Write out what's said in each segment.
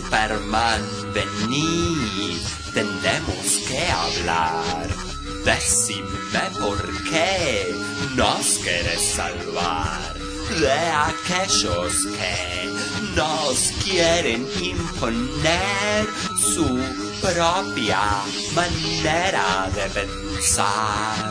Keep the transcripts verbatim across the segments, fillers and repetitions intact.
Superman, vení, tenemos que hablar. Decime por qué nos quieres salvar de aquellos que nos quieren imponer su propia manera de pensar.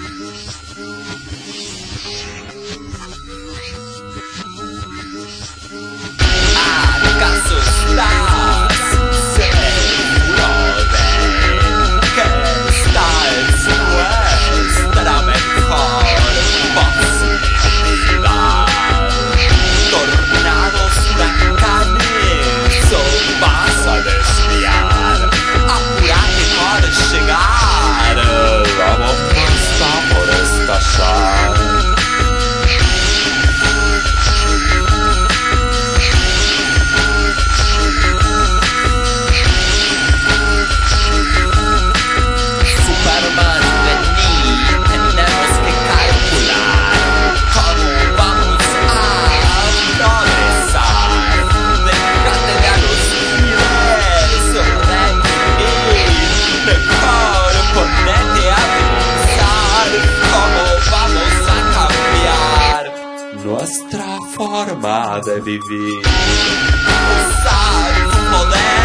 ¿Acaso estás seguro de que esta es nuestra mejor posibilidad? Tornados, huracanes, o vas a desviar. Apúrate para llegar, la bomba está por estallar. Nuestra forma de vivir. Usar tu poder.